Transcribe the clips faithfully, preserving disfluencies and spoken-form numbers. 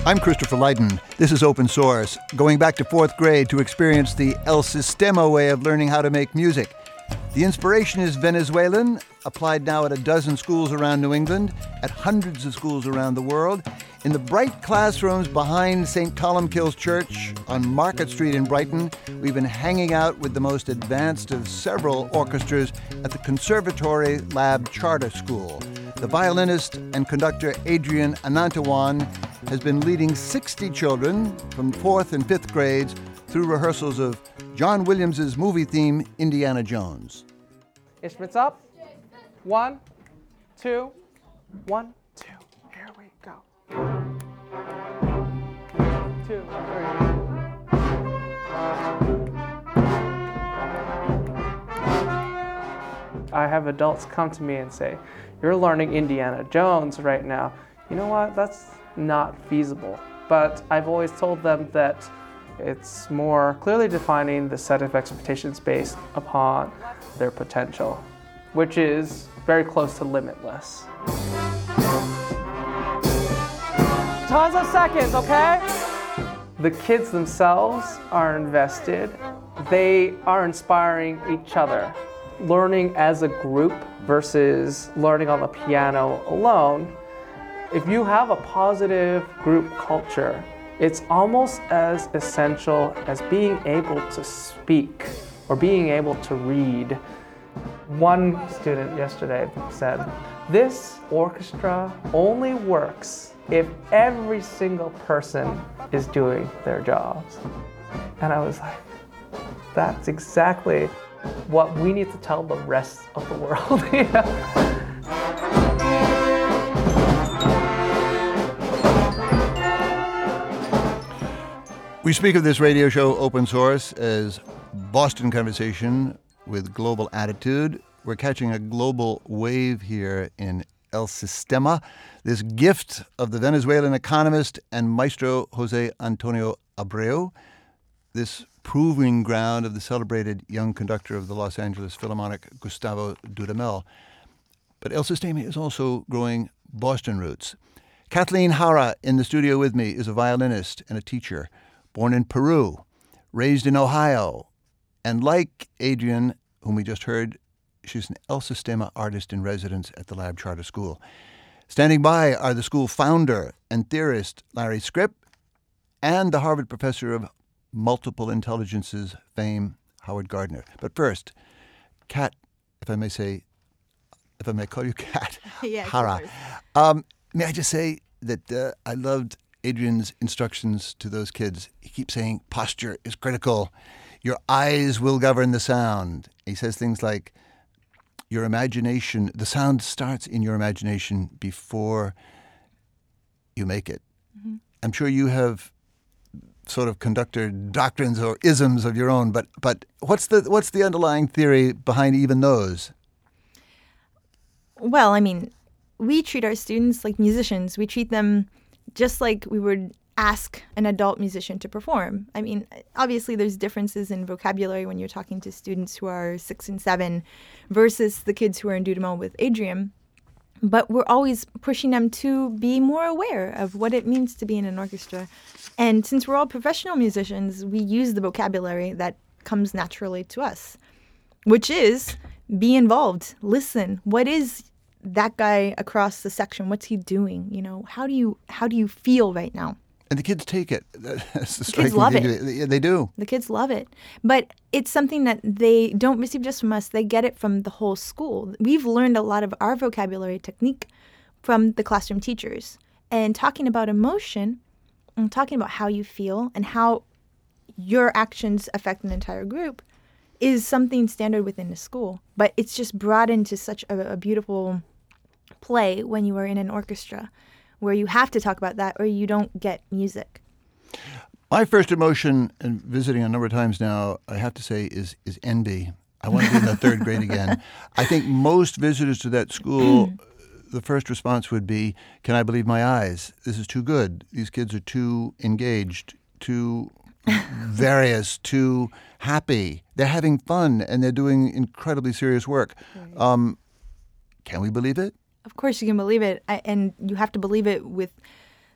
I'm Christopher Lydon. This is Open Source, going back to fourth grade to experience the El Sistema way of learning how to make music. The inspiration is Venezuelan, applied now at a dozen schools around New England, at hundreds of schools around the world. In the bright classrooms behind Saint Columkille's Church on Market Street in Brighton, we've been hanging out with the most advanced of several orchestras at the Conservatory Lab Charter School. The violinist and conductor Adrian Anantawan has been leading sixty children from fourth and fifth grades through rehearsals of John Williams' movie theme, Indiana Jones. Instruments up. One, two, one, two. Here we go. Two, three. I have adults come to me and say, "You're learning Indiana Jones right now." You know what? That's not feasible. But I've always told them that it's more clearly defining the set of expectations based upon their potential, which is very close to limitless. Tons of seconds, okay? The kids themselves are invested. They are inspiring each other. Learning as a group versus learning on the piano alone, if you have a positive group culture, it's almost as essential as being able to speak or being able to read. One student yesterday said, "This orchestra only works if every single person is doing their jobs." And I was like, that's exactly what we need to tell the rest of the world. You know? We speak of this radio show, Open Source, as Boston Conversation with Global Attitude. We're catching a global wave here in El Sistema, this gift of the Venezuelan economist and maestro Jose Antonio Abreu, this proving ground of the celebrated young conductor of the Los Angeles Philharmonic, Gustavo Dudamel. But El Sistema is also growing Boston roots. Kathleen Hara in the studio with me is a violinist and a teacher. Born in Peru, raised in Ohio, and like Adrian, whom we just heard, she's an El Sistema artist in residence at the Lab Charter School. Standing by are the school founder and theorist Larry Scrip and the Harvard professor of multiple intelligences fame, Howard Gardner. But first, Kat, if I may say, if I may call you Kat, yes, Hara, um, may I just say that uh, I loved Adrian's instructions to those kids. He keeps saying posture is critical. Your eyes will govern the sound. He says things like your imagination, the sound starts in your imagination before you make it. Mm-hmm. I'm sure you have sort of conductor doctrines or isms of your own, but but what's the what's the underlying theory behind even those? Well, I mean, we treat our students like musicians. We treat them just like we would ask an adult musician to perform. I mean, obviously there's differences in vocabulary when you're talking to students who are six and seven versus the kids who are in Dudamel with Adrian. But we're always pushing them to be more aware of what it means to be in an orchestra. And since we're all professional musicians, we use the vocabulary that comes naturally to us, which is be involved, listen. What is that guy across the section? What's he doing? You know, how do you how do you feel right now? And the kids take it. That's the the kids love thing. it. They, they do. The kids love it. But it's something that they don't receive just from us. They get it from the whole school. We've learned a lot of our vocabulary technique from the classroom teachers. And talking about emotion and talking about how you feel and how your actions affect an entire group is something standard within the school. But it's just brought into such a, a beautiful play when you are in an orchestra, where you have to talk about that or you don't get music. My first emotion, and visiting a number of times now, I have to say, is is envy. I want to be in the third grade again. I think most visitors to that school, the first response would be, can I believe my eyes? This is too good. These kids are too engaged, too various, too happy. They're having fun, and they're doing incredibly serious work. Right. Um, can we believe it? Of course you can believe it, I, and you have to believe it with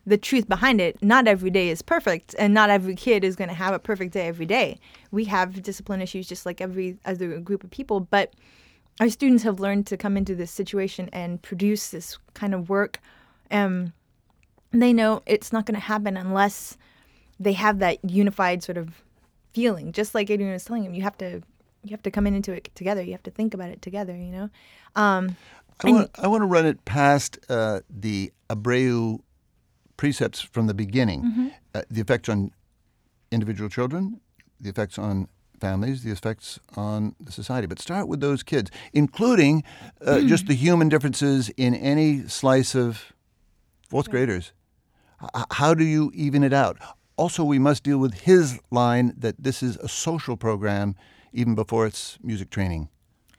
the truth behind it. Not every day is perfect, and not every kid is going to have a perfect day every day. We have discipline issues just like every other group of people, but our students have learned to come into this situation and produce this kind of work. Um, they know it's not going to happen unless they have that unified sort of feeling. Just like Adrian was telling him, you have to you have to come into it together. You have to think about it together, you know? Um, I want I want to run it past uh, the Abreu precepts from the beginning. Mm-hmm. Uh, the effects on individual children, the effects on families, the effects on the society. But start with those kids, including uh, mm. just the human differences in any slice of fourth right. graders. H- how do you even it out? Also, we must deal with his line that this is a social program even before it's music training.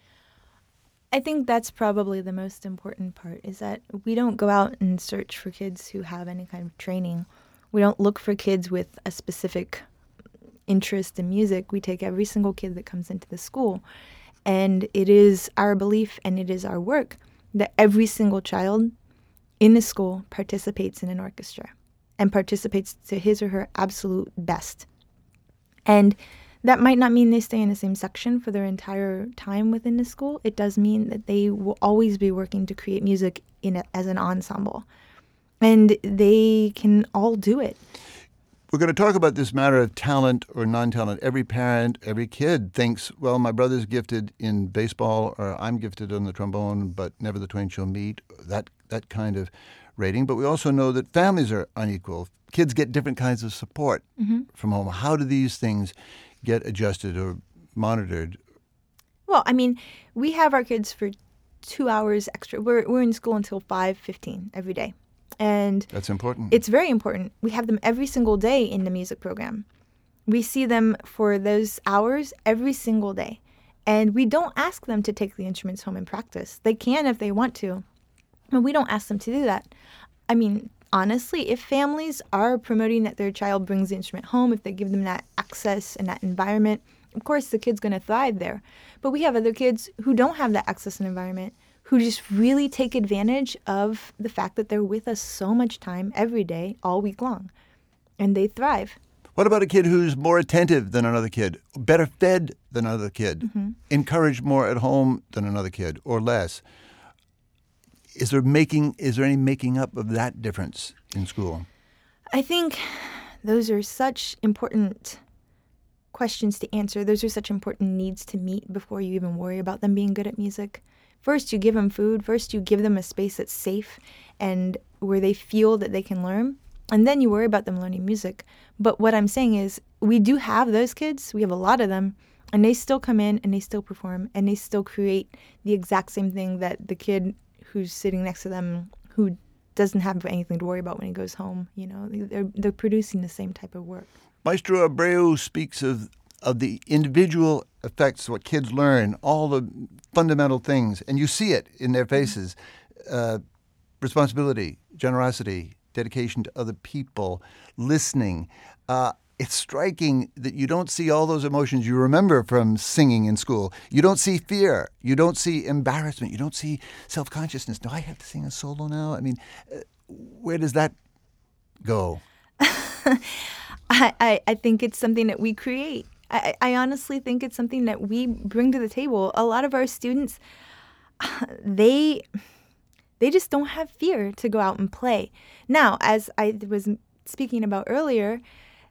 I think that's probably the most important part, is that we don't go out and search for kids who have any kind of training. We don't look for kids with a specific interest in music. We take every single kid that comes into the school, and it is our belief and it is our work that every single child in the school participates in an orchestra and participates to his or her absolute best. And that might not mean they stay in the same section for their entire time within the school. It does mean that they will always be working to create music in a, as an ensemble. And they can all do it. We're going to talk about this matter of talent or non-talent. Every parent, every kid thinks, well, my brother's gifted in baseball, or I'm gifted on the trombone, but never the twain shall meet, that that kind of rating. But we also know that families are unequal. Kids get different kinds of support mm-hmm. from home. How do these things get adjusted or monitored? Well, I mean, we have our kids for two hours extra. We're we're in school until five fifteen every day. And that's important. It's very important. We have them every single day in the music program. We see them for those hours every single day. And we don't ask them to take the instruments home and practice. They can if they want to, but we don't ask them to do that. I mean, honestly, if families are promoting that their child brings the instrument home, if they give them that access and that environment, of course the kid's going to thrive there. But we have other kids who don't have that access and environment, who just really take advantage of the fact that they're with us so much time every day, all week long, and they thrive. What about a kid who's more attentive than another kid, better fed than another kid, mm-hmm. encouraged more at home than another kid, or less? Is there making? Is there any making up of that difference in school? I think those are such important questions to answer. Those are such important needs to meet before you even worry about them being good at music. First, you give them food. First, you give them a space that's safe and where they feel that they can learn. And then you worry about them learning music. But what I'm saying is we do have those kids. We have a lot of them. And they still come in and they still perform. And they still create the exact same thing that the kid who's sitting next to them who doesn't have anything to worry about when he goes home. You know, they're, they're producing the same type of work. Maestro Abreu speaks of of the individual effects, what kids learn, all the fundamental things, and you see it in their faces. Uh, responsibility, generosity, dedication to other people, listening. Uh, it's striking that you don't see all those emotions you remember from singing in school. You don't see fear. You don't see embarrassment. You don't see self-consciousness. Do I have to sing a solo now? I mean, uh, where does that go? I, I, I think it's something that we create. I, I honestly think it's something that we bring to the table. A lot of our students, they they just don't have fear to go out and play. Now, as I was speaking about earlier,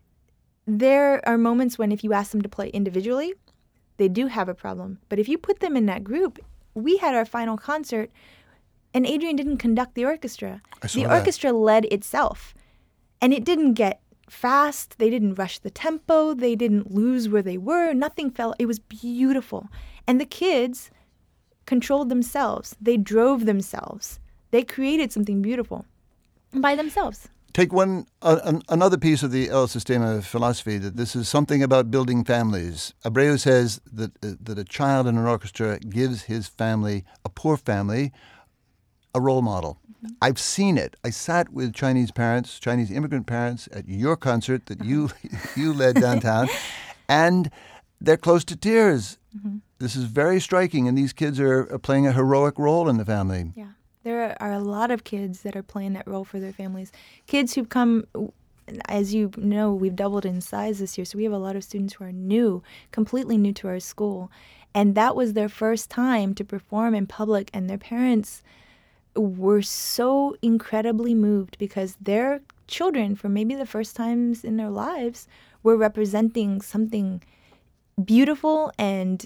there are moments when if you ask them to play individually, they do have a problem. But if you put them in that group, we had our final concert, and Adrian didn't conduct the orchestra. I saw the that. orchestra led itself, and it didn't get fast. They didn't rush the tempo. They didn't lose where they were. Nothing fell. It was beautiful. And the kids controlled themselves. They drove themselves. They created something beautiful by themselves. Take one uh, an, another piece of the El Sistema philosophy, that this is something about building families. Abreu says that uh, that a child in an orchestra gives his family, a poor family, a role model. Mm-hmm. I've seen it. I sat with Chinese parents, Chinese immigrant parents, at your concert that you you led downtown, and they're close to tears. Mm-hmm. This is very striking, and these kids are, are playing a heroic role in the family. Yeah. There are a lot of kids that are playing that role for their families. Kids who've come, as you know, we've doubled in size this year, so we have a lot of students who are new, completely new to our school. And that was their first time to perform in public, and their parents were so incredibly moved because their children, for maybe the first times in their lives, were representing something beautiful and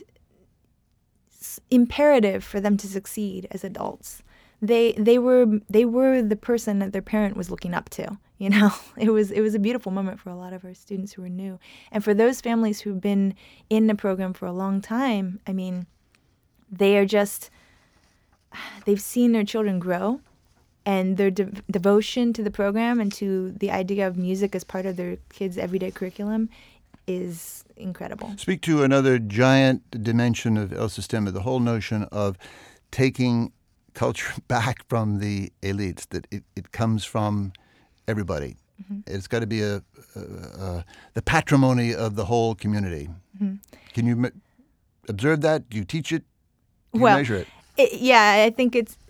imperative for them to succeed as adults. They they were they were the person that their parent was looking up to. You know, it was it was a beautiful moment for a lot of our students who were new, and for those families who've been in the program for a long time. I mean, they are just they've seen their children grow, and their de- devotion to the program and to the idea of music as part of their kids' everyday curriculum is incredible. Speak to another giant dimension of El Sistema, the whole notion of taking culture back from the elites, that it, it comes from everybody. Mm-hmm. It's got to be a, a, a the patrimony of the whole community. Mm-hmm. Can you m- observe that? Do you teach it? Do you well, measure it? it? Yeah, I think it's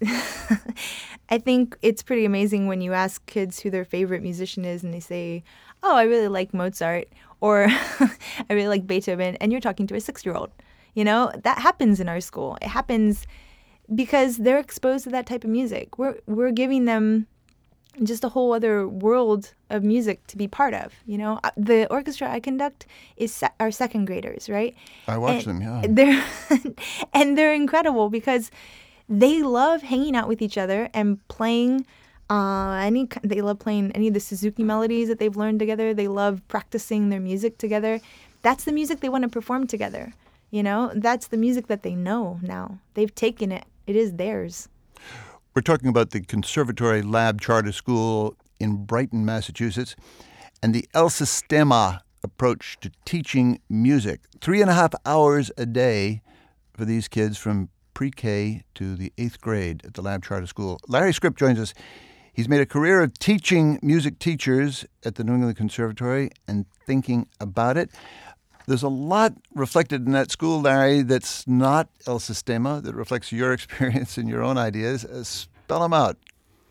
I think it's pretty amazing when you ask kids who their favorite musician is and they say, oh, I really like Mozart, or I really like Beethoven, and you're talking to a six-year-old. You know, that happens in our school. It happens because they're exposed to that type of music. We're we're giving them just a whole other world of music to be part of. You know, the orchestra I conduct is se- our second graders, right? I watch and them, yeah. They're and they're incredible because they love hanging out with each other and playing. Uh, any they love playing any of the Suzuki melodies that they've learned together. They love practicing their music together. That's the music they want to perform together. You know, that's the music that they know now. They've taken it. It is theirs. We're talking about the Conservatory Lab Charter School in Brighton, Massachusetts, and the El Sistema approach to teaching music. Three and a half hours a day for these kids from pre-K to the eighth grade at the Lab Charter School. Larry Scripp joins us. He's made a career of teaching music teachers at the New England Conservatory and thinking about it. There's a lot reflected in that school, Larry, that's not El Sistema, that reflects your experience and your own ideas. Uh, spell them out.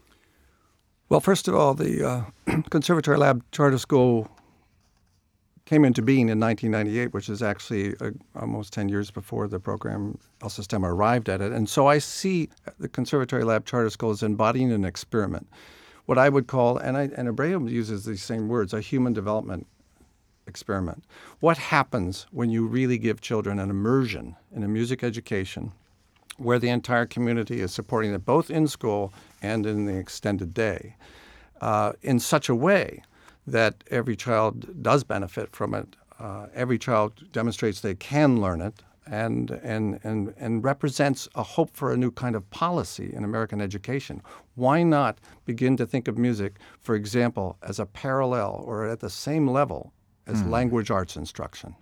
Well, first of all, the uh, Conservatory Lab Charter School came into being in nineteen ninety-eight, which is actually uh, almost ten years before the program El Sistema arrived at it. And so I see the Conservatory Lab Charter School as embodying an experiment, what I would call, and, I, and Abraham uses these same words, a human development experiment. What happens when you really give children an immersion in a music education where the entire community is supporting it both in school and in the extended day uh, in such a way that every child does benefit from it. Uh, every child demonstrates they can learn it and, and, and, and represents a hope for a new kind of policy in American education. Why not begin to think of music, for example, as a parallel or at the same level as mm. language arts instruction?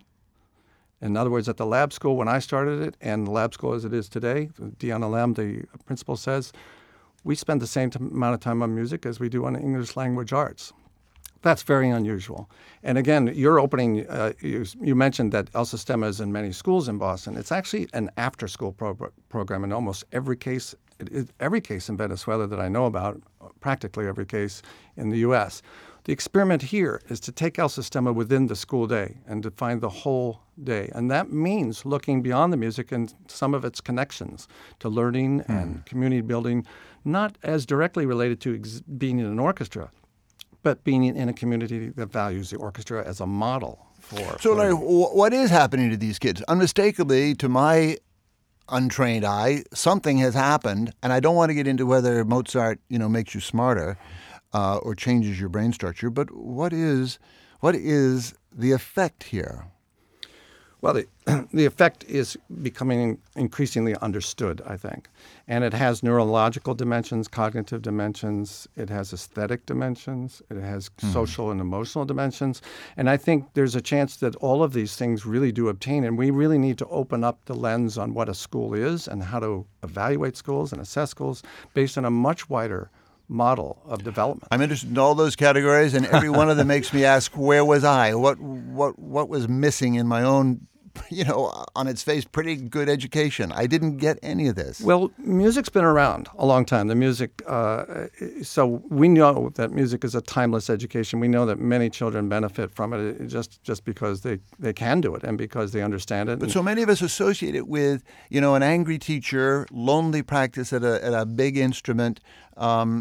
In other words, at the lab school when I started it, and the lab school as it is today, Deanna Lamb, the principal, says, we spend the same t- amount of time on music as we do on English language arts. That's very unusual. And again, your opening, uh, you, you mentioned that El Sistema is in many schools in Boston. It's actually an after-school pro- program in almost every case, it, it, every case in Venezuela that I know about, practically every case in the U S. The experiment here is to take El Sistema within the school day and to find the whole day. And that means looking beyond the music and some of its connections to learning mm. and community building, not as directly related to ex- being in an orchestra, but being in a community that values the orchestra as a model for. So, Larry, what is happening to these kids? Unmistakably, to my untrained eye, something has happened, and I don't want to get into whether Mozart, you know, makes you smarter uh, or changes your brain structure. But what is what is the effect here? Well, the, the effect is becoming increasingly understood, I think. And it has neurological dimensions, cognitive dimensions, it has aesthetic dimensions, it has mm. social and emotional dimensions. And I think there's a chance that all of these things really do obtain, and we really need to open up the lens on what a school is and how to evaluate schools and assess schools based on a much wider model of development. I'm interested in all those categories, and every one of them makes me ask, where was I? What what what was missing in my own you know, on its face, pretty good education. I didn't get any of this. Well, music's been around a long time. The music, uh, so we know that music is a timeless education. We know that many children benefit from it just, just because they, they can do it and because they understand it. But so many of us associate it with, you know, an angry teacher, lonely practice at a, at a big instrument, um,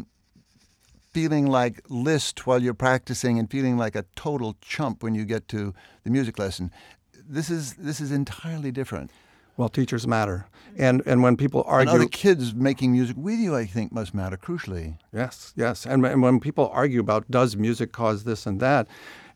feeling like Liszt while you're practicing and feeling like a total chump when you get to the music lesson. This is this is entirely different. Well, teachers matter. And and when people argue... And other kids making music with you, I think, must matter crucially. Yes, yes. And, and when people argue about does music cause this and that,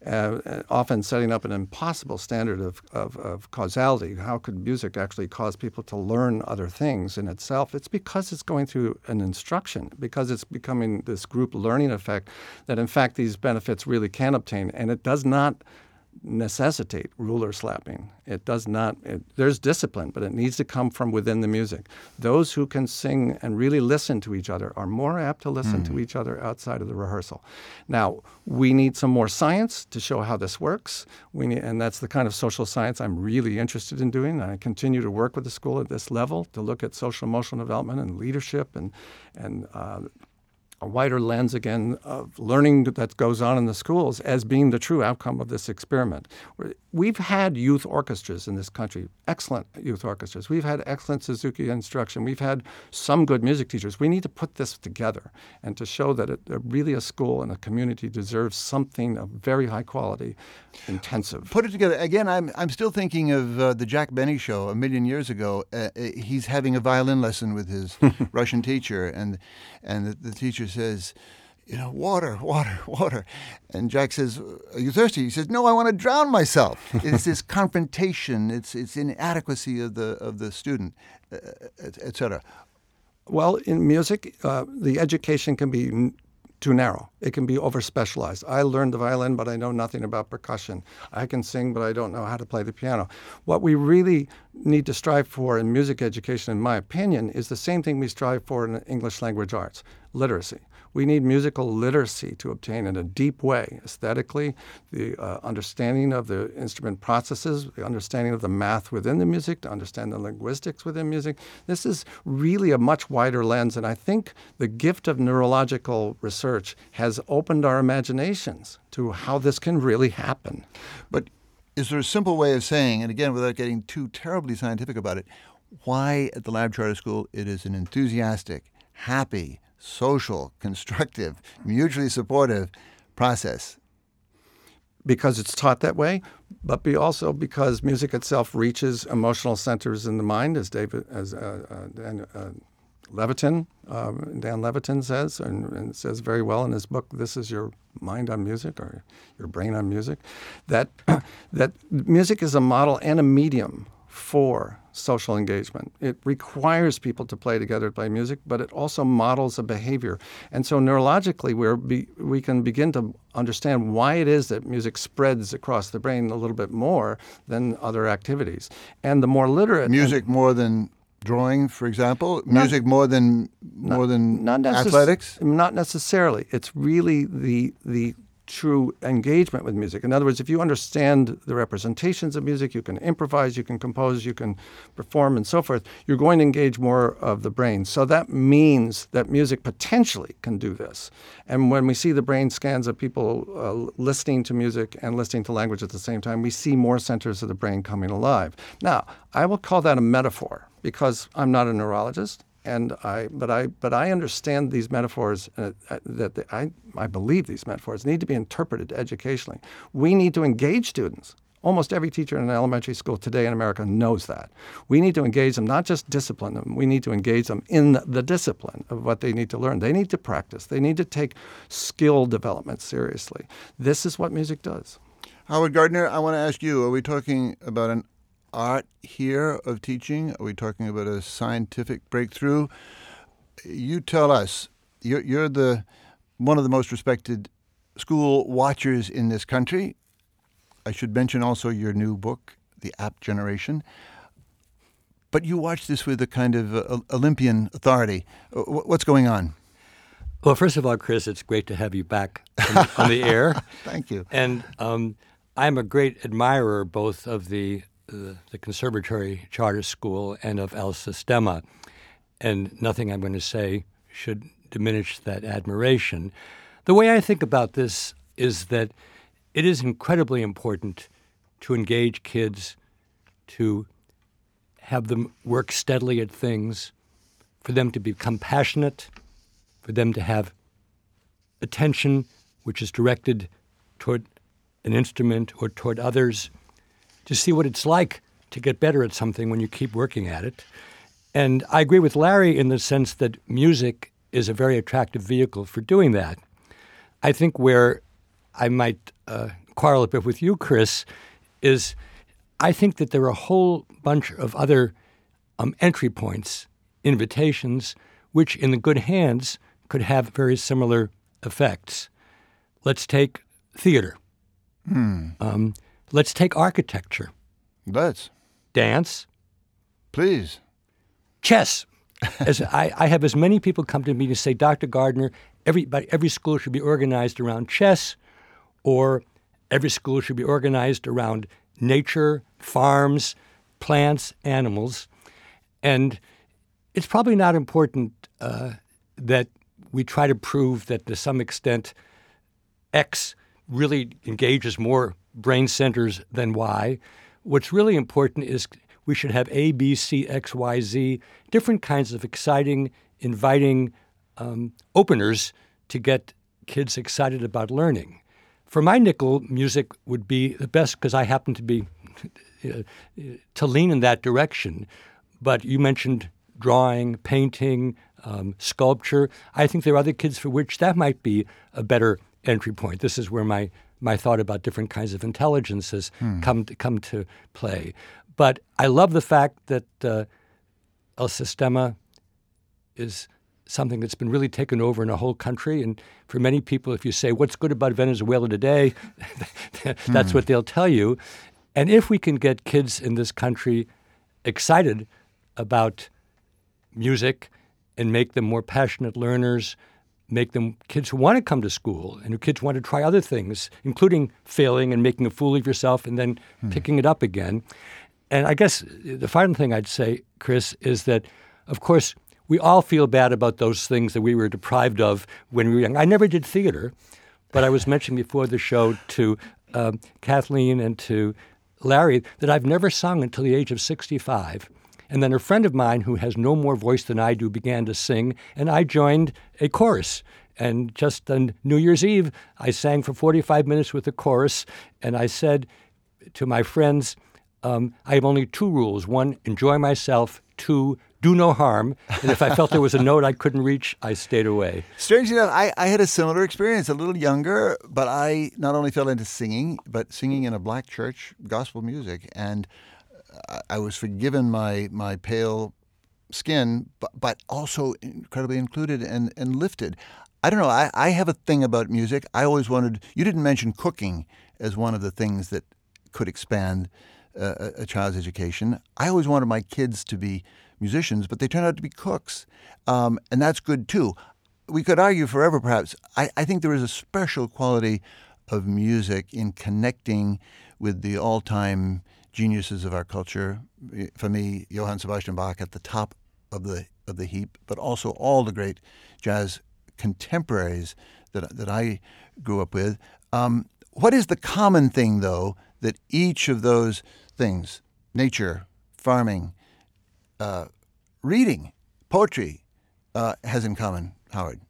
uh, often setting up an impossible standard of, of, of causality. How could music actually cause people to learn other things in itself? It's because it's going through an instruction, because it's becoming this group learning effect that, in fact, these benefits really can obtain. And it does not necessitate ruler slapping. It does not. It, there's discipline, but it needs to come from within the music. Those who can sing and really listen to each other are more apt to listen mm. to each other outside of the rehearsal. Now, we need some more science to show how this works. We need, and that's the kind of social science I'm really interested in doing. I continue to work with the school at this level to look at social emotional development and leadership and and uh, a wider lens, again, of learning that goes on in the schools as being the true outcome of this experiment. We've had youth orchestras in this country, excellent youth orchestras. We've had excellent Suzuki instruction. We've had some good music teachers. We need to put this together and to show that it, really a school and a community deserves something of very high quality, intensive. Put it together. Again, I'm I'm still thinking of uh, the Jack Benny show a million years ago. Uh, he's having a violin lesson with his Russian teacher, and and the, the teacher says, you know, water, water, water. And Jack says, are you thirsty? He says, no, I want to drown myself. It's this confrontation. It's it's inadequacy of the of the student, uh, et, et cetera. Well, in music, uh, the education can be n- too narrow. It can be over-specialized. I learned the violin, but I know nothing about percussion. I can sing, but I don't know how to play the piano. What we really need to strive for in music education, in my opinion, is the same thing we strive for in English language arts, literacy. We need musical literacy to obtain in a deep way, aesthetically, the uh, understanding of the instrument processes, the understanding of the math within the music, to understand the linguistics within music. This is really a much wider lens, and I think the gift of neurological research has opened our imaginations to how this can really happen. But is there a simple way of saying, and again, without getting too terribly scientific about it, why at the Lab Charter School it is an enthusiastic, happy, social, constructive, mutually supportive process? Because it's taught that way, but be also because music itself reaches emotional centers in the mind, as David, as uh, uh, Dan uh, Levitin, uh, Dan Levitin says, and, and says very well in his book, "This is Your Mind on Music" or "Your Brain on Music," that that music is a model and a medium for social engagement. It requires people to play together, to play music, but it also models a behavior. And so neurologically, we're be, we can begin to understand why it is that music spreads across the brain a little bit more than other activities. And the more literate... Music and, more than drawing, for example? Not, music more than more not, than not necess- athletics? Not necessarily. It's really the the... true engagement with music. In other words, if you understand the representations of music, you can improvise, you can compose, you can perform, and so forth, you're going to engage more of the brain. So that means that music potentially can do this. And when we see the brain scans of people uh, listening to music and listening to language at the same time, we see more centers of the brain coming alive. Now, I will call that a metaphor because I'm not a neurologist. And I, but I, but I understand these metaphors. Uh, that the, I, I believe these metaphors need to be interpreted educationally. We need to engage students. Almost every teacher in an elementary school today in America knows that. We need to engage them, not just discipline them. We need to engage them in the discipline of what they need to learn. They need to practice. They need to take skill development seriously. This is what music does. Howard Gardner, I want to ask you: are we talking about an art here of teaching? Are we talking about a scientific breakthrough? You tell us. You're, you're the one of the most respected school watchers in this country. I should mention also your new book, The Apt Generation. But you watch this with a kind of uh, Olympian authority. What's going on? Well, first of all, Chris, it's great to have you back on, on the air. Thank you. And um, I'm a great admirer both of the the, the Conservatory Charter School and of El Sistema, and nothing I'm going to say should diminish that admiration. The way I think about this is that it is incredibly important to engage kids, to have them work steadily at things, for them to become passionate, for them to have attention which is directed toward an instrument or toward others, to see what it's like to get better at something when you keep working at it. And I agree with Larry in the sense that music is a very attractive vehicle for doing that. I think where I might uh, quarrel a bit with you, Chris, is I think that there are a whole bunch of other um, entry points, invitations, which in the good hands could have very similar effects. Let's take theater. Hmm. Um, let's take architecture. Let's. Dance. Please. Chess. As I, I have as many people come to me to say, Doctor Gardner, every, every school should be organized around chess, or every school should be organized around nature, farms, plants, animals. And it's probably not important uh, that we try to prove that to some extent X really engages more brain centers than Y. What's really important is we should have A, B, C, X, Y, Z, different kinds of exciting, inviting um, openers to get kids excited about learning. For my nickel, music would be the best because I happen to be to lean in that direction. But you mentioned drawing, painting, um, sculpture. I think there are other kids for which that might be a better entry point. This is where my, my thought about different kinds of intelligences hmm. come to, come to play. But I love the fact that uh, El Sistema is something that's been really taken over in a whole country. And for many people, if you say, what's good about Venezuela today, that's hmm. what they'll tell you. And if we can get kids in this country excited about music and make them more passionate learners, make them kids who want to come to school and who kids want to try other things, including failing and making a fool of yourself and then hmm. picking it up again. And I guess the final thing I'd say, Chris, is that, of course, we all feel bad about those things that we were deprived of when we were young. I never did theater, but I was mentioning before the show to um, Kathleen and to Larry that I've never sung until the age of sixty-five. And then a friend of mine who has no more voice than I do began to sing, and I joined a chorus. And just on New Year's Eve, I sang for forty-five minutes with the chorus, and I said to my friends, um, I have only two rules. One, enjoy myself. Two, do no harm. And if I felt there was a note I couldn't reach, I stayed away. Strangely enough, I, I had a similar experience, a little younger, but I not only fell into singing, but singing in a black church, gospel music. And I was forgiven my my pale skin, but, but also incredibly included and, and lifted. I don't know. I, I have a thing about music. I always wanted, you didn't mention cooking as one of the things that could expand uh, a, a child's education. I always wanted my kids to be musicians, but they turned out to be cooks. Um, and that's good too. We could argue forever, perhaps. I, I think there is a special quality of music in connecting with the all-time geniuses of our culture. For me, Johann Sebastian Bach at the top of the of the heap, but also all the great jazz contemporaries that that I grew up with. Um, what is the common thing, though, that each of those things, nature, farming, uh, reading, poetry, uh, has in common, Howard?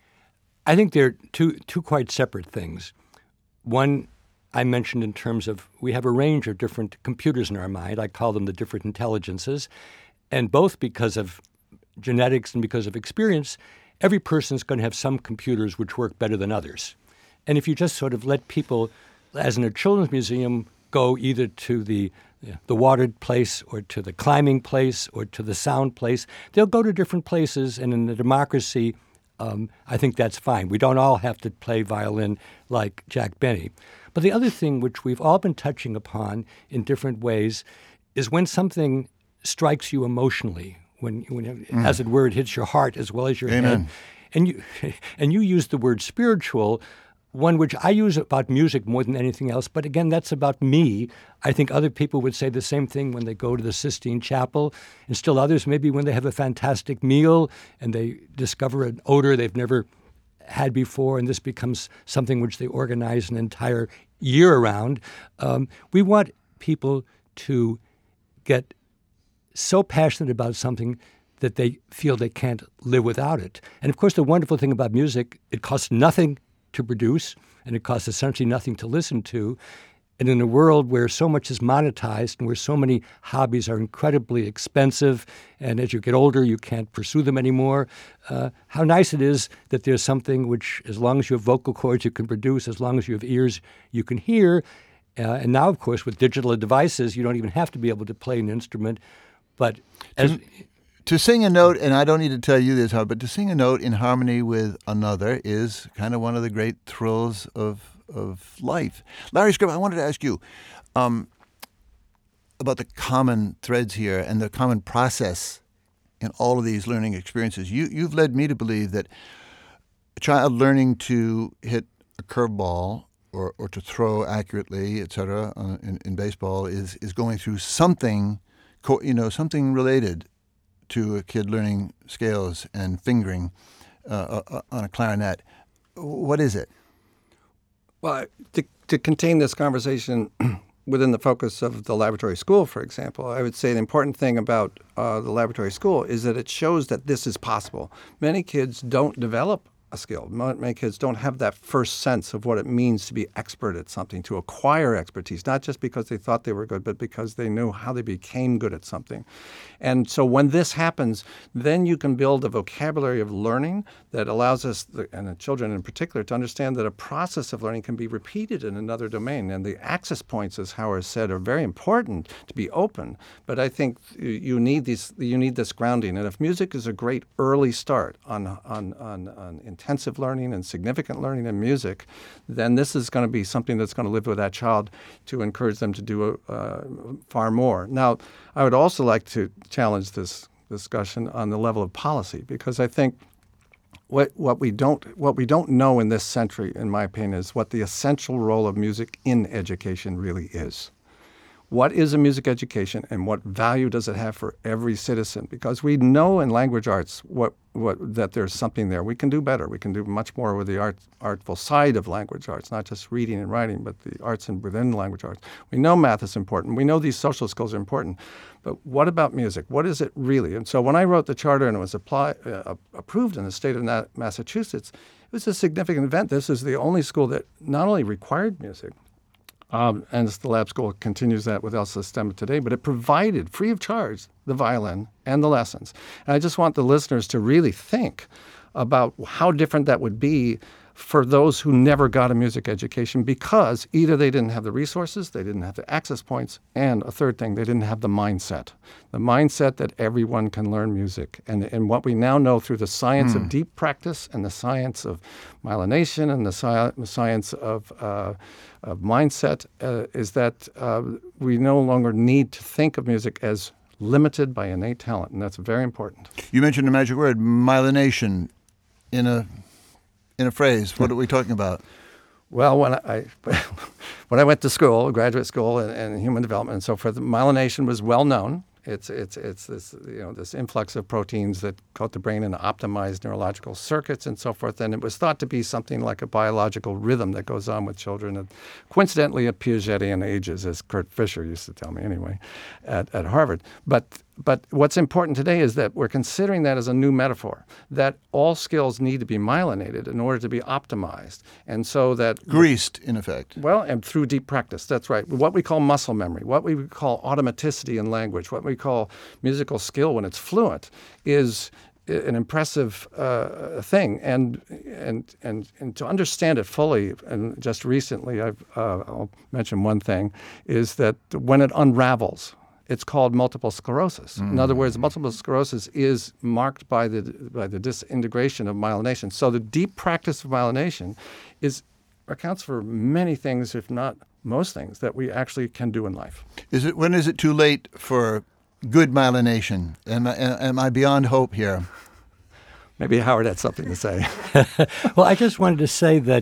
I think they're two two quite separate things. One, I mentioned in terms of we have a range of different computers in our mind. I call them the different intelligences. And both because of genetics and because of experience, every person is going to have some computers which work better than others. And if you just sort of let people, as in a children's museum, go either to the the watered place or to the climbing place or to the sound place, they'll go to different places. And in a democracy, um, I think that's fine. We don't all have to play violin like Jack Benny. But the other thing which we've all been touching upon in different ways is when something strikes you emotionally, when, when mm. as it were, it hits your heart as well as your Amen. head. And you, and you use the word spiritual. one which I use about music more than anything else. But again, that's about me. I think other people would say the same thing when they go to the Sistine Chapel, and still others maybe when they have a fantastic meal and they discover an odor they've never had before, and this becomes something which they organize an entire year around. Um, we want people to get so passionate about something that they feel they can't live without it. And of course, the wonderful thing about music, it costs nothing to produce, and it costs essentially nothing to listen to. And in a world where so much is monetized and where so many hobbies are incredibly expensive, and as you get older, you can't pursue them anymore, uh, how nice it is that there's something which, as long as you have vocal cords, you can produce, as long as you have ears, you can hear. Uh, and now, of course, with digital devices, you don't even have to be able to play an instrument. But as... To, to sing a note, and I don't need to tell you this, but to sing a note in harmony with another is kind of one of the great thrills of of life. Larry Scribb, I wanted to ask you um, about the common threads here and the common process in all of these learning experiences. You, you've led me to believe that a child learning to hit a curveball or, or to throw accurately, et cetera, uh, in, in baseball is, is going through something, co- you know, something related to a kid learning scales and fingering uh, uh, on a clarinet. What is it? Well, to, to contain this conversation within the focus of the laboratory school, for example, I would say the important thing about uh, the laboratory school is that it shows that this is possible. Many kids don't develop a skill. Many kids don't have that first sense of what it means to be expert at something, to acquire expertise, not just because they thought they were good, but because they knew how they became good at something. And so when this happens, then you can build a vocabulary of learning that allows us, and the children in particular, to understand that a process of learning can be repeated in another domain. And the access points, as Howard said, are very important to be open. But I think you need these, you need this grounding. And if music is a great early start on on on, on intensive learning and significant learning in music, then this is going to be something that's going to live with that child to encourage them to do uh, far more. Now, I would also like to challenge this discussion on the level of policy, because I think what what we don't what we don't know in this century, in my opinion, is what the essential role of music in education really is. What is a music education, and what value does it have for every citizen? Because we know in language arts what, what that there's something there. We can do better. We can do much more with the art, artful side of language arts, not just reading and writing, but the arts and within language arts. We know math is important. We know these social skills are important. But what about music? What is it really? And so when I wrote the charter and it was apply, uh, approved in the state of Na- Massachusetts, it was a significant event. This is the only school that not only required music, Um, and the lab school continues that with El Sistema today, but it provided, free of charge, the violin and the lessons. And I just want the listeners to really think about how different that would be for those who never got a music education, because either they didn't have the resources, they didn't have the access points, and a third thing, they didn't have the mindset. The mindset that everyone can learn music. And, and what we now know through the science mm. of deep practice and the science of myelination and the sci- science of, uh, of mindset uh, is that uh, we no longer need to think of music as limited by innate talent, and that's very important. You mentioned a magic word, myelination, in a in a phrase. What are we talking about? Well, when I when I went to school, graduate school in, in human development and so forth, myelination was well known. It's it's it's this you know this influx of proteins that coat the brain and optimize neurological circuits and so forth. And it was thought to be something like a biological rhythm that goes on with children, and coincidentally at Piagetian ages, as Kurt Fischer used to tell me anyway, at, at Harvard. But but what's important today is that we're considering that as a new metaphor, that all skills need to be myelinated in order to be optimized, and so that greased in effect. Well, and through deep practice, that's right. What we call muscle memory, what we call automaticity in language, what we call musical skill when it's fluent, is an impressive uh, thing. And, and and and to understand it fully, and just recently, I've, uh, I'll mention one thing, is that when it unravels, it's called multiple sclerosis. Mm. In other words, multiple sclerosis is marked by the by the disintegration of myelination. So the deep practice of myelination is accounts for many things, if not most things, that we actually can do in life. Is it when is it too late for good myelination? Am I, am I beyond hope here? Maybe Howard had something to say. Well, I just wanted to say that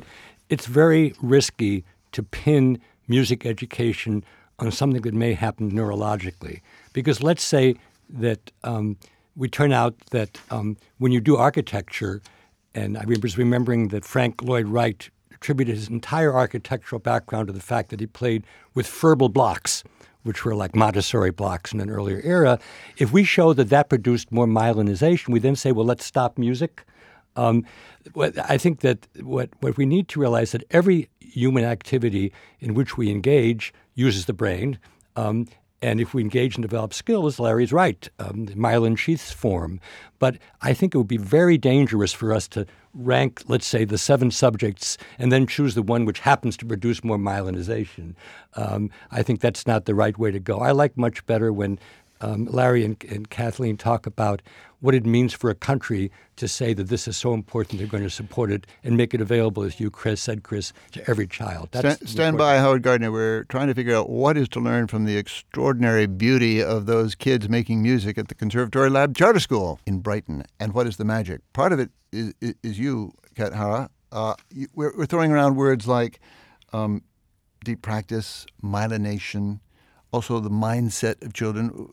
it's very risky to pin music education on something that may happen neurologically. Because let's say that um, we turn out that um, when you do architecture, and I was remembering that Frank Lloyd Wright attributed his entire architectural background to the fact that he played with Froebel blocks, which were like Montessori blocks in an earlier era. If we show that that produced more myelinization, we then say, well, let's stop music. Um, I think that what, what we need to realize that every human activity in which we engage uses the brain. Um, and if we engage and develop skills, Larry's right, um, myelin sheaths form. But I think it would be very dangerous for us to rank, let's say, the seven subjects and then choose the one which happens to produce more myelinization. Um, I think that's not the right way to go. I like much better when um, Larry and, and Kathleen talk about what it means for a country to say that this is so important they're going to support it and make it available, as you, Chris, said, Chris, to every child. That's stand stand by, Howard Gardner. We're trying to figure out what is to learn from the extraordinary beauty of those kids making music at the Conservatory Lab Charter School in Brighton. And what is the magic? Part of it is, is, is you, Kat Hara. Uh, you, we're, we're throwing around words like um, deep practice, myelination, also the mindset of children.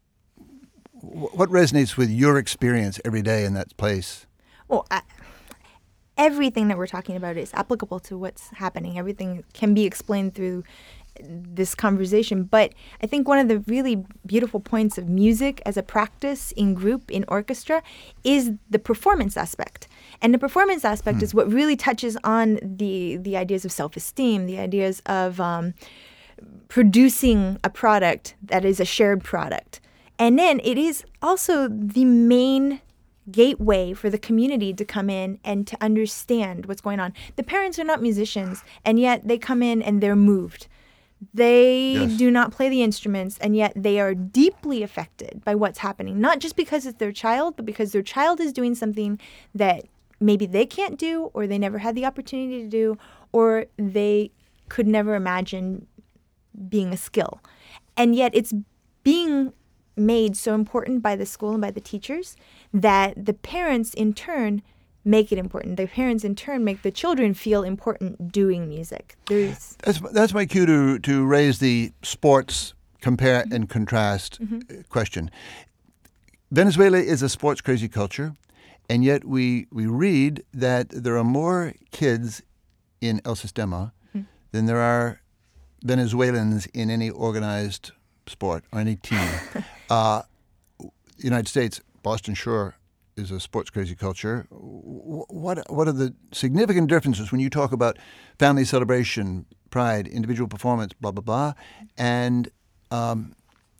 What resonates with your experience every day in that place? Well, I, everything that we're talking about is applicable to what's happening. Everything can be explained through this conversation. But I think one of the really beautiful points of music as a practice in group, in orchestra, is the performance aspect. And the performance aspect hmm. is what really touches on the, the ideas of self-esteem, the ideas of um, producing a product that is a shared product. And then it is also the main gateway for the community to come in and to understand what's going on. The parents are not musicians, and yet they come in and they're moved. They yes. do not play the instruments, and yet they are deeply affected by what's happening, not just because it's their child, but because their child is doing something that maybe they can't do, or they never had the opportunity to do, or they could never imagine being a skill. And yet it's being made so important by the school and by the teachers that the parents in turn make it important. The parents in turn make the children feel important doing music. There's that's that's my cue to to raise the sports compare mm-hmm. and contrast mm-hmm. question. Venezuela is a sports crazy culture, and yet we we read that there are more kids in El Sistema mm-hmm. than there are Venezuelans in any organized sport or any team. uh, United States, Boston Shore is a sports crazy culture. What what are the significant differences when you talk about family celebration, pride, individual performance, blah blah blah, and um,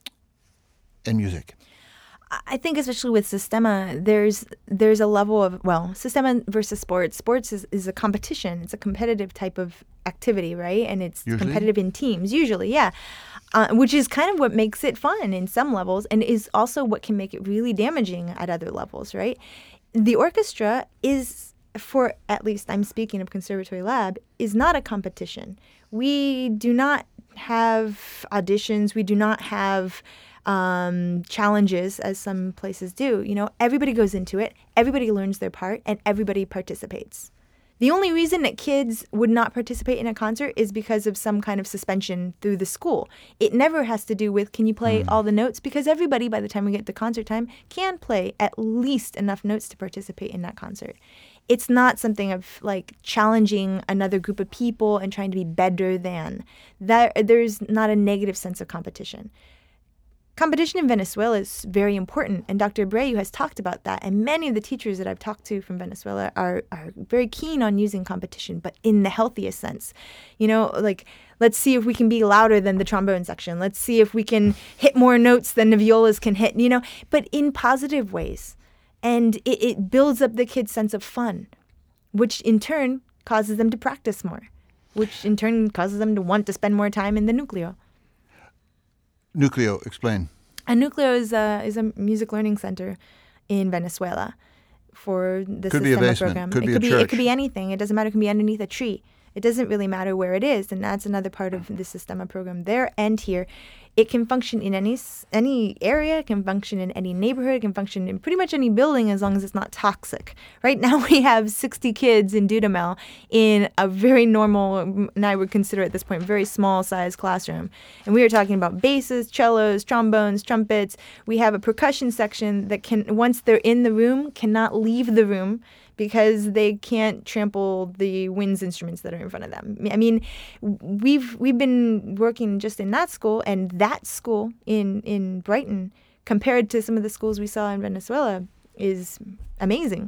and music? I think especially with Sistema, there's there's a level of, well, Sistema versus sports. Sports is, is a competition. It's a competitive type of activity, right? And it's usually? competitive in teams, usually, yeah. Uh, which is kind of what makes it fun in some levels and is also what can make it really damaging at other levels, right? The orchestra is, for at least I'm speaking of Conservatory Lab, is not a competition. We do not have auditions. We do not have um, challenges as some places do. You know, everybody goes into it, everybody learns their part, and everybody participates. The only reason that kids would not participate in a concert is because of some kind of suspension through the school. It never has to do with, can you play mm. all the notes? Because everybody, by the time we get to concert time, can play at least enough notes to participate in that concert. It's not something of like challenging another group of people and trying to be better than. That, there's not a negative sense of competition. Competition in Venezuela is very important, and Doctor Abreu has talked about that, and many of the teachers that I've talked to from Venezuela are, are very keen on using competition, but in the healthiest sense. You know, like, let's see if we can be louder than the trombone section. Let's see if we can hit more notes than the violas can hit, you know, but in positive ways. And it, it builds up the kids' sense of fun, which in turn causes them to practice more, which in turn causes them to want to spend more time in the Núcleo. Núcleo, explain. A Núcleo is a, is a music learning center in Venezuela for the could be a Sistema basement. program. Could it be could a be church. It could be anything. It doesn't matter. It can be underneath a tree. It doesn't really matter where it is, and that's another part of the Sistema program there and here. It can function in any any area, it can function in any neighborhood, it can function in pretty much any building as long as it's not toxic. Right now we have sixty kids in Dudamel in a very normal, and I would consider at this point, very small size classroom. And we are talking about basses, cellos, trombones, trumpets. We have a percussion section that can, once they're in the room, cannot leave the room because they can't trample the winds instruments that are in front of them. I mean, we've we've been working just in that school, and that school in, in Brighton, compared to some of the schools we saw in Venezuela, is amazing.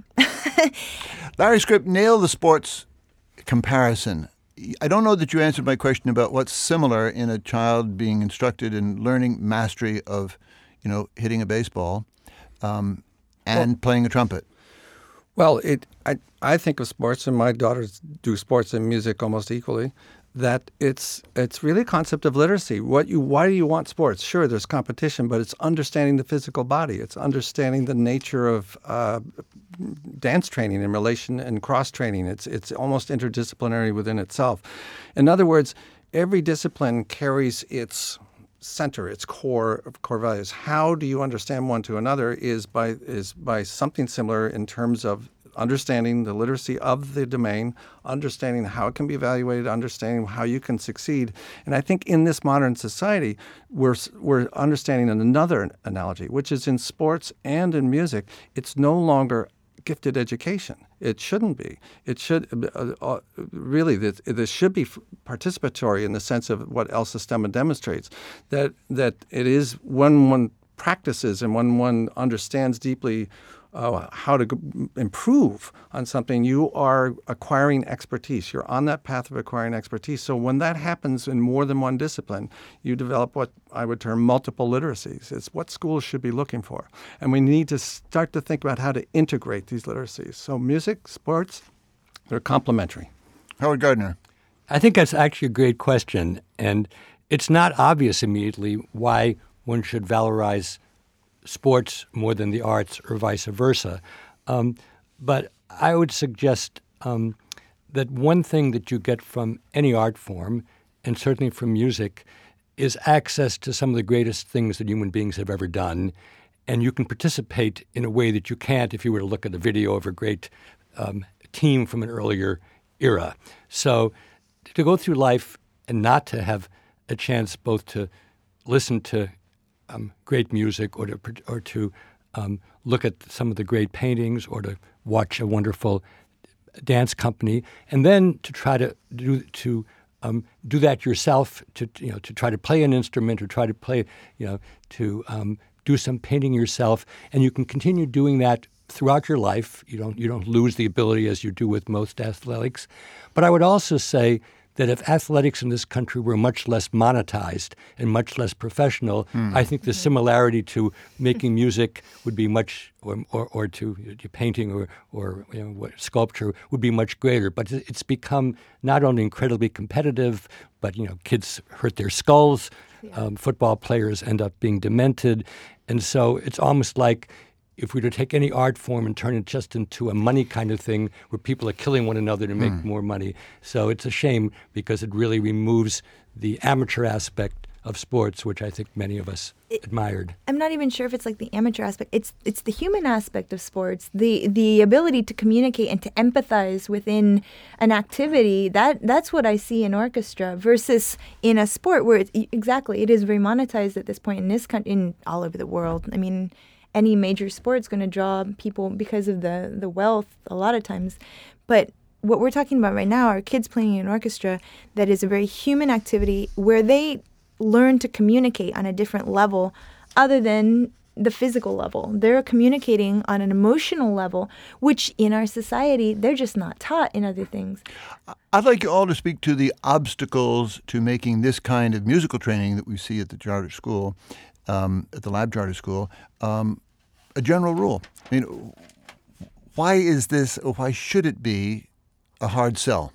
Larry Scrip, nail the sports comparison. I don't know that you answered my question about what's similar in a child being instructed in learning mastery of, you know, hitting a baseball um, and well, playing a trumpet. Well, it I, I think of sports, and my daughters do sports and music almost equally, that it's it's really a concept of literacy. What you why do you want sports? Sure, there's competition, but it's understanding the physical body. It's understanding the nature of uh, dance training in relation and cross training. It's it's almost interdisciplinary within itself. In other words, every discipline carries its center, its core core values. How do you understand one to another is by is by something similar in terms of understanding the literacy of the domain, understanding how it can be evaluated, understanding how you can succeed. And I think in this modern society, we're we're understanding another analogy, which is in sports and in music, it's no longer gifted education. It shouldn't be. It should uh, uh, really. This, this should be participatory in the sense of what El Sistema demonstrates. That that it is when one practices and when one understands deeply uh, how to g- improve on something, you are acquiring expertise. You're on that path of acquiring expertise. So when that happens in more than one discipline, you develop what I would term multiple literacies. It's what schools should be looking for. And we need to start to think about how to integrate these literacies. So music, sports, they're complementary. Howard Gardner. I think that's actually a great question. And it's not obvious immediately why one should valorize sports more than the arts or vice versa. Um, but I would suggest um, that one thing that you get from any art form, and certainly from music, is access to some of the greatest things that human beings have ever done. And you can participate in a way that you can't if you were to look at a video of a great um, team from an earlier era. So to go through life and not to have a chance both to listen to um, great music or to or to um, look at some of the great paintings or to watch a wonderful dance company, and then to try to do to um, do that yourself, to you know to try to play an instrument or try to play you know to um, do some painting yourself, and you can continue doing that throughout your life. You don't you don't lose the ability as you do with most athletics. But I would also say that if athletics in this country were much less monetized and much less professional, hmm. I think the similarity to making music would be much, or or, or to, to painting or or you know, what, sculpture would be much greater. But it's become not only incredibly competitive, but you know, kids hurt their skulls. Yeah. Um, football players end up being demented, and so it's almost like if we were to take any art form and turn it just into a money kind of thing where people are killing one another to make mm. more money. So it's a shame because it really removes the amateur aspect of sports, which I think many of us it, admired. I'm not even sure if it's like the amateur aspect. It's it's the human aspect of sports, the the ability to communicate and to empathize within an activity. That that's what I see in orchestra versus in a sport where it's, exactly it is very monetized at this point in this country, in all over the world. I mean, any major sport's going to draw people because of the, the wealth a lot of times. But what we're talking about right now are kids playing in an orchestra that is a very human activity where they learn to communicate on a different level other than the physical level. They're communicating on an emotional level, which in our society, they're just not taught in other things. I'd like you all to speak to the obstacles to making this kind of musical training that we see at the charter school, um, at the Lab Charter School, um, a general rule. I mean, why is this, or why should it be a hard sell?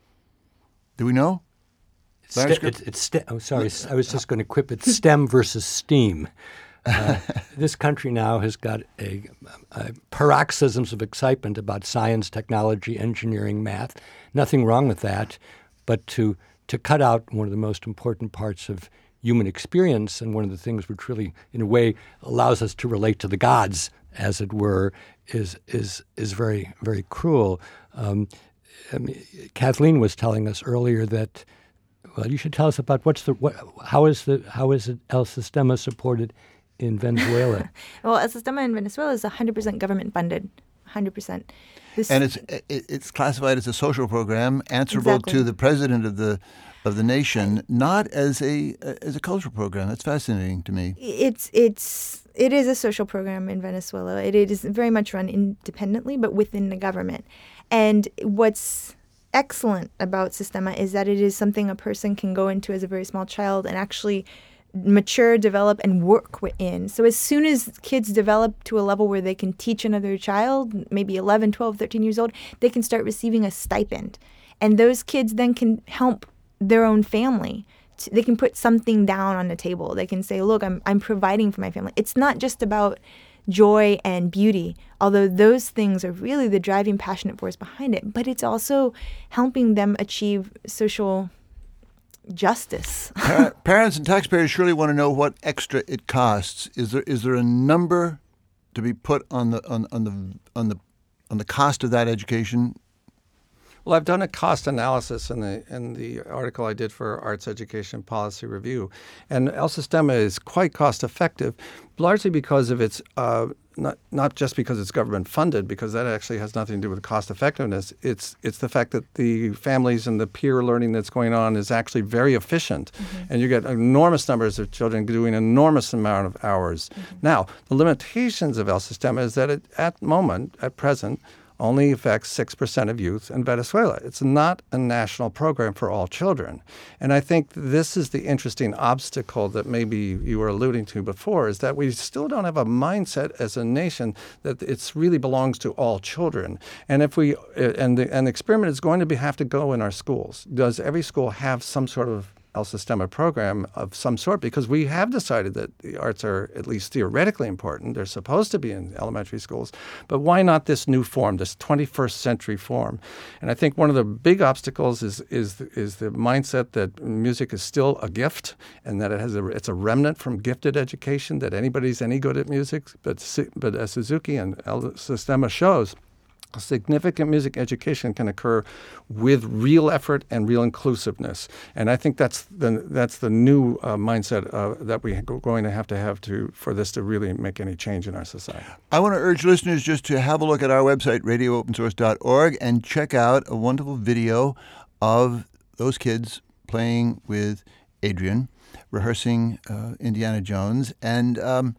Do we know? It's, st- it's, it's st- oh, sorry, I was just going to quip it. STEM versus STEAM. Uh, this country now has got a, a paroxysms of excitement about science, technology, engineering, math. Nothing wrong with that. but to to cut out one of the most important parts of human experience, and one of the things which really, in a way, allows us to relate to the gods, as it were, is is is very, very cruel. Um, I mean, Kathleen was telling us earlier that, well, you should tell us about what's the what, how is the how is it El Sistema supported in Venezuela? Well, El Sistema in Venezuela is one hundred percent government funded, one hundred percent. This, and it's it, it's classified as a social program answerable Exactly. to the president of the of the nation, not as a as a cultural program. That's fascinating to me. It's it's it is a social program in Venezuela. It, it is very much run independently, but within the government. And what's excellent about Sistema is that it is something a person can go into as a very small child and actually mature, develop, and work within. So as soon as kids develop to a level where they can teach another child, maybe eleven, twelve, thirteen years old, they can start receiving a stipend. And those kids then can help their own family. They can put something down on the table. They can say, look, I'm I'm providing for my family. It's not just about joy and beauty, although those things are really the driving passionate force behind it, but it's also helping them achieve social justice. Par- Parents and taxpayers surely want to know what extra it costs. Is there is there a number to be put on the on, on the on the on the cost of that education? Well, I've done a cost analysis in the in the article I did for Arts Education Policy Review, and El Sistema is quite cost effective, largely because of its uh, not not just because it's government funded, because that actually has nothing to do with cost effectiveness. It's it's the fact that the families and the peer learning that's going on is actually very efficient, mm-hmm. and you get enormous numbers of children doing an enormous amount of hours. Mm-hmm. Now, the limitations of El Sistema is that it, at the moment, at present, only affects six percent of youth in Venezuela. It's not a national program for all children. And I think this is the interesting obstacle that maybe you were alluding to before, is that we still don't have a mindset as a nation that it really belongs to all children. And if we and the, and the experiment is going to be, have to go in our schools. Does every school have some sort of El Sistema program of some sort? Because we have decided that the arts are at least theoretically important. They're supposed to be in elementary schools. But why not this new form, this twenty-first century form? And I think one of the big obstacles is is is the mindset that music is still a gift, and that it has a, it's a remnant from gifted education, that anybody's any good at music. But but as Suzuki and El Sistema shows, a significant music education can occur with real effort and real inclusiveness, and I think that's the that's the new uh, mindset uh, that we're going to have to have to for this to really make any change in our society. I want to urge listeners just to have a look at our website, radio open source dot org, and check out a wonderful video of those kids playing with Adrian, rehearsing uh, Indiana Jones, and. Um,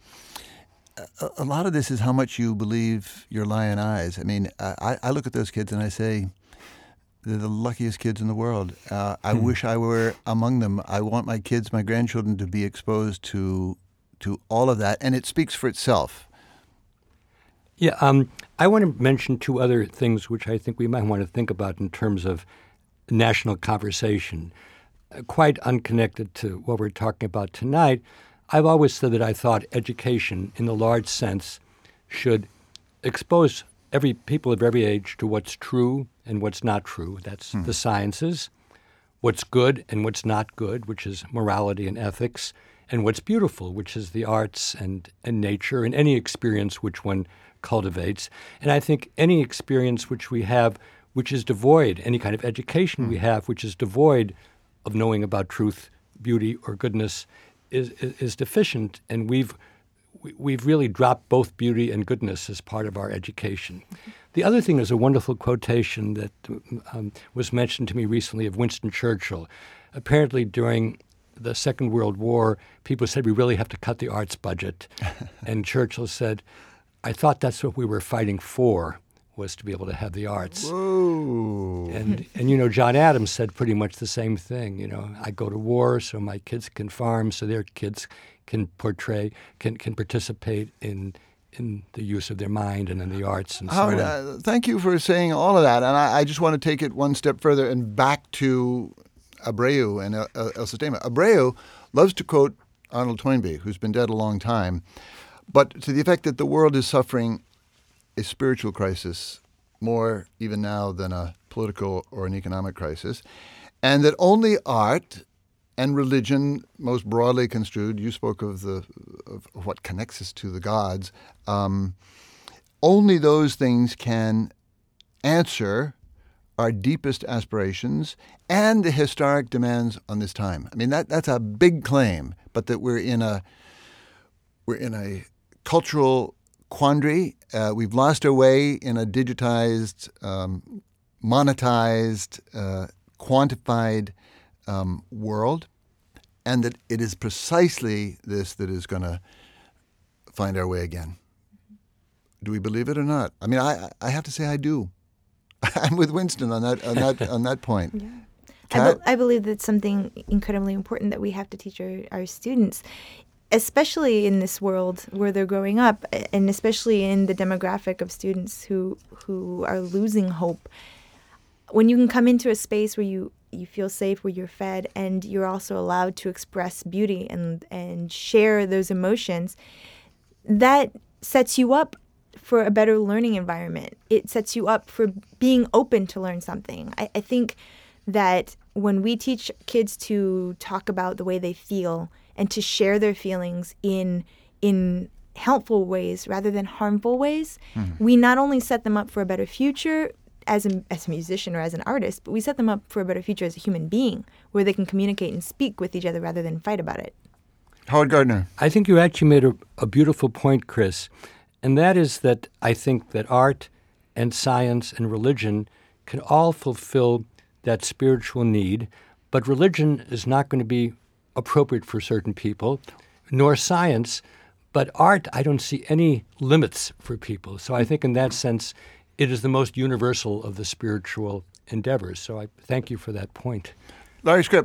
A lot of this is how much you believe your lion eyes. I mean, I, I look at those kids and I say, they're the luckiest kids in the world. Uh, I hmm. wish I were among them. I want my kids, my grandchildren, to be exposed to to all of that, and it speaks for itself. Yeah, um, I want to mention two other things which I think we might want to think about in terms of national conversation, uh, quite unconnected to what we're talking about tonight. I've always said that I thought education, in the large sense, should expose every people of every age to what's true and what's not true. That's hmm. the sciences, what's good and what's not good, which is morality and ethics, and what's beautiful, which is the arts and, and nature and any experience which one cultivates. And I think any experience which we have which is devoid, any kind of education hmm. we have which is devoid of knowing about truth, beauty, or goodness, Is, is deficient, and we've we've really dropped both beauty and goodness as part of our education. Mm-hmm. The other thing is a wonderful quotation that um, was mentioned to me recently of Winston Churchill. Apparently, during the Second World War, people said we really have to cut the arts budget, and Churchill said, "I thought that's what we were fighting for, was to be able to have the arts." Whoa. And, and you know, John Adams said pretty much the same thing. You know, I go to war so my kids can farm, so their kids can portray, can, can participate in in the use of their mind and in the arts and so Howard, on. Uh, thank you for saying all of that. And I, I just want to take it one step further and back to Abreu and El, El Sistema. Abreu loves to quote Arnold Toynbee, who's been dead a long time, but to the effect that the world is suffering a spiritual crisis more even now than a political or an economic crisis. and that only art and religion, most broadly construed, you spoke of the of what connects us to the gods, um, only those things can answer our deepest aspirations and the historic demands on this time. I mean, that that's a big claim, but that we're in a we're in a cultural quandary. Uh, we've lost our way in a digitized, um, monetized, uh, quantified um, world, and that it is precisely this that is going to find our way again. Do we believe it or not? I mean, I I have to say I do. I'm with Winston on that on that on that point. Yeah. I, be- I believe that's something incredibly important that we have to teach our, our students, especially in this world where they're growing up, and especially in the demographic of students who who are losing hope. When you can come into a space where you, you feel safe, where you're fed, and you're also allowed to express beauty and, and share those emotions, that sets you up for a better learning environment. It sets you up for being open to learn something. I, I think that when we teach kids to talk about the way they feel and to share their feelings in in helpful ways rather than harmful ways, mm-hmm. we not only set them up for a better future as a, as a musician or as an artist, but we set them up for a better future as a human being where they can communicate and speak with each other rather than fight about it. Howard Gardner. I think you actually made a, a beautiful point, Chris, and that is that I think that art and science and religion can all fulfill that spiritual need, but religion is not going to be appropriate for certain people, nor science, but art, I don't see any limits for people. So I think in that sense, it is the most universal of the spiritual endeavors. So I thank you for that point. Larry Scrip.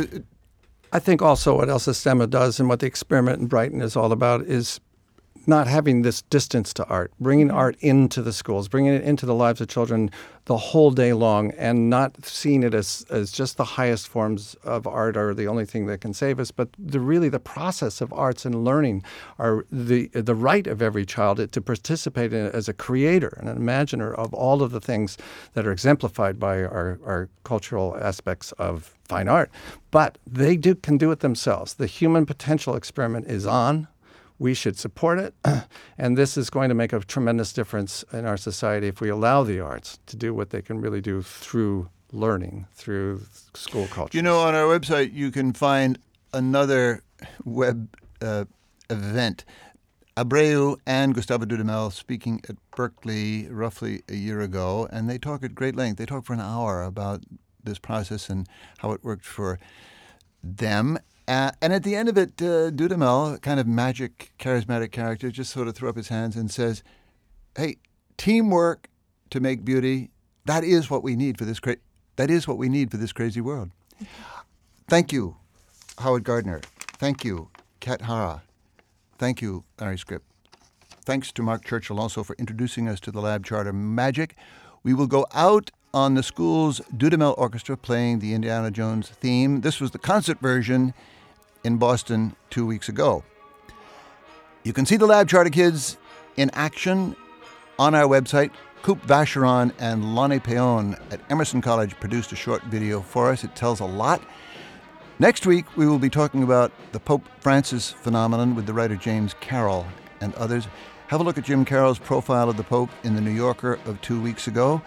I think also what El Sistema does and what the experiment in Brighton is all about is not having this distance to art, bringing art into the schools, bringing it into the lives of children the whole day long, and not seeing it as, as just the highest forms of art are the only thing that can save us, but the really the process of arts and learning are the the right of every child to participate in it as a creator and an imaginer of all of the things that are exemplified by our, our cultural aspects of fine art. But they do can do it themselves. The human potential experiment is on. We should support it, and this is going to make a tremendous difference in our society if we allow the arts to do what they can really do through learning, through school culture. You know, on our website, you can find another web uh, event. Abreu and Gustavo Dudamel speaking at Berkeley roughly a year ago, and they talk at great length. They talk for an hour about this process and how it worked for them. Uh, and at the end of it, uh, Dudamel, kind of magic, charismatic character, just sort of threw up his hands and says, hey, teamwork to make beauty, that is what we need for this cra- that is what we need for this crazy world. Thank you, Howard Gardner. Thank you, Kat Hara. Thank you, Larry Scrip. Thanks to Mark Churchill also for introducing us to the Lab Charter Magic. We will go out on the school's Dudamel Orchestra playing the Indiana Jones theme. This was the concert version in Boston two weeks ago. You can see the Lab Charter Kids in action on our website. Coop Vacheron and Lonnie Peon at Emerson College produced a short video for us. It tells a lot. Next week, we will be talking about the Pope Francis phenomenon with the writer James Carroll and others. Have a look at Jim Carroll's profile of the Pope in the New Yorker of two weeks ago.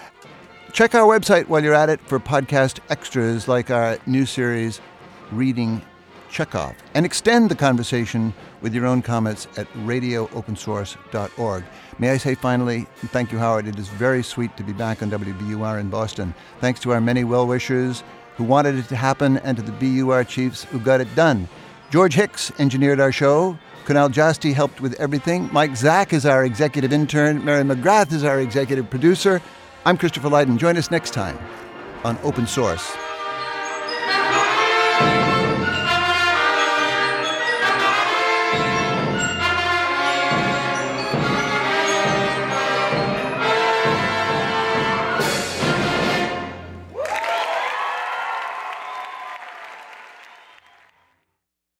Check our website while you're at it for podcast extras like our new series, Reading Chekhov, and extend the conversation with your own comments at radio open source dot org. May I say finally, thank you, Howard. It is very sweet to be back on W B U R in Boston. Thanks to our many well-wishers who wanted it to happen and to the B U R chiefs who got it done. George Hicks engineered our show. Kunal Jasti helped with everything. Mike Zack is our executive intern. Mary McGrath is our executive producer. I'm Christopher Lydon. Join us next time on Open Source.